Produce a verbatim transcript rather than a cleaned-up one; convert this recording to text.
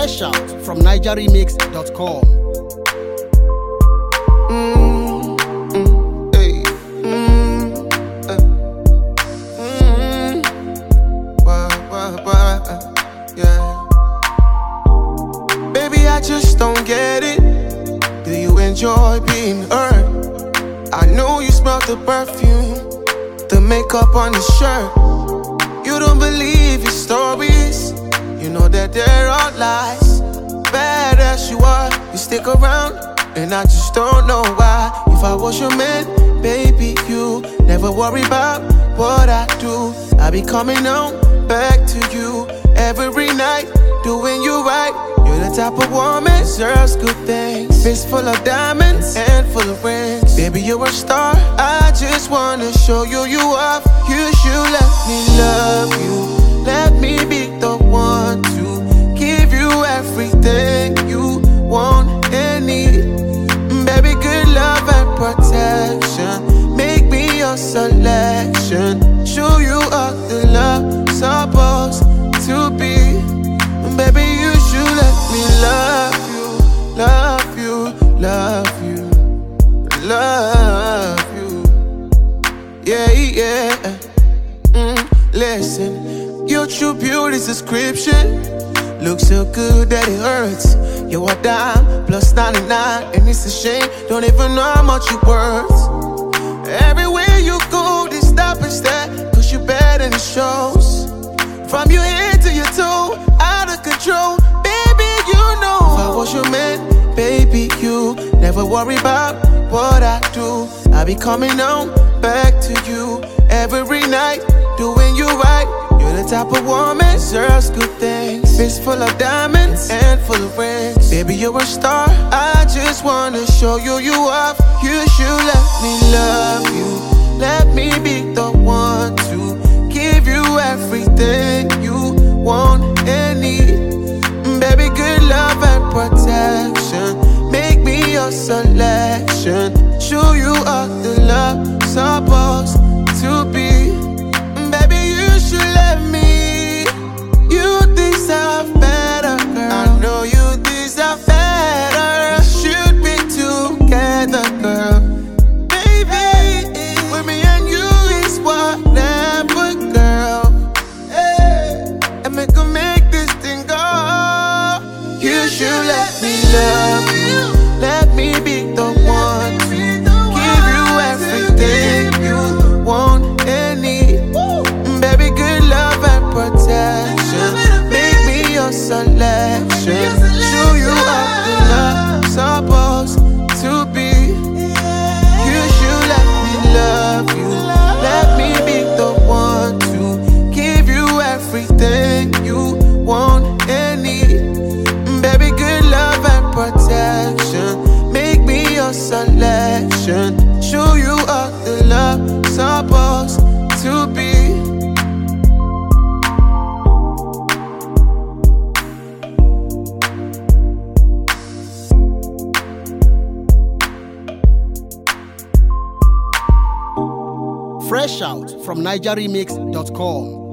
Fresh out from niger remix dot com. Mm, mm, hey, mm, uh, mm, wah, wah, wah, uh, yeah. Baby, I just don't get it. Do you enjoy being hurt? I know you smell the perfume, the makeup on his shirt. You don't believe his stories. You know that they're all lies. Bad as you are, you stick around, and I just don't know why. If I was your man, baby, you never worry about what I do. I be coming home back to you every night, doing you right. You're the type of woman deserves good things. Fist full of diamonds and full of rings. Baby, you're a star. I just wanna show you you off. You should let me love you. Let me be the one to give you everything you want and need. Baby, good love and protection. Make me your selection. Show you all the love supposed to be. Baby, you should let me love you, love you, love you, love you. Yeah, yeah. Mm, listen, your true beauty's description looks so good that it hurts. You're a dime plus ninety-nine, and it's a shame. Don't even know how much you're worth. Everywhere you go, they stop and stare, cause you're bad and it shows. From your head to your toe, out of control. Baby, you know if I was your man, baby, you never worry about what I do. I be coming home back to you every night, doing you right. You're the type of woman deserves good things. Fist full of diamonds and full of rings. Baby, you're a star. I just wanna show you you off. You should let me love you. Let me be the one to give you everything you want and need. Baby, good love and protection. Make me your selection. Show you all the love supposed to be. Baby, you should let me. You deserve better, girl. I know you deserve better. We should be together, girl. Baby, with me and you is whatever, girl. Hey, and make her make this thing go. You should let me love you. Let me be the one to give you everything you want and need. Baby, good love and protection. Make me your selection. Show you all the love supposed to be. You should let me love you. Let me be the one to give you everything you want and need. Baby, good love and protection. Make me your selection. Show you all the love supposed to be. Fresh out from niger remix dot com.